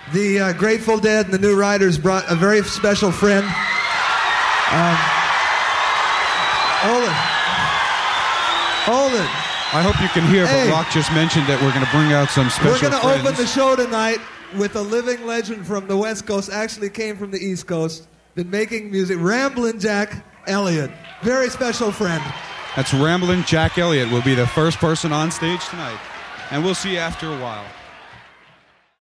The Grateful Dead and the New Riders brought a very special friend. Olin. I hope you can hear, but Rock just mentioned that we're going to bring out some special friends. We're going to open the show tonight with a living legend from the West Coast, actually came from the East Coast, been making music, Ramblin' Jack Elliott. Very special friend. That's Ramblin' Jack Elliott will be the first person on stage tonight. And we'll see you after a while.